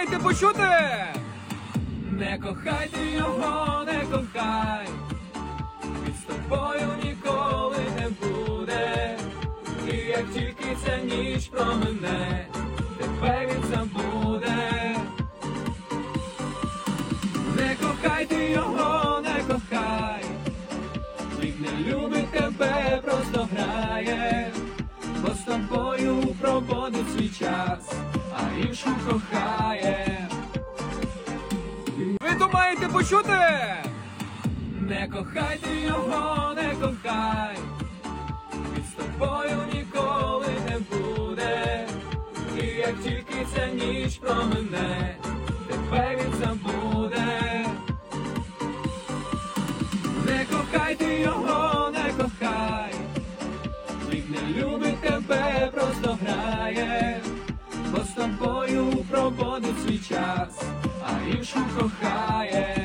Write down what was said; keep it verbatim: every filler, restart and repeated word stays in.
маєте почути? Не кохай ти його, не кохай, він з тобою ніколи не буде. І як тільки ця ніч промине, тебе він забуде. Не кохай ти його, не кохай, він не любить тебе, просто грає, бо з тобою проводить свій час, а іншу кохає. Ви то маєте почути? Не кохай ти його, не кохай, він з тобою ніколи не буде. І як тільки ця ніч промине, тебе він забуде. Не кохай ти його, не кохай, він не любить тебе, просто грає, бо з тобою проводить свій час, а іншу кохає.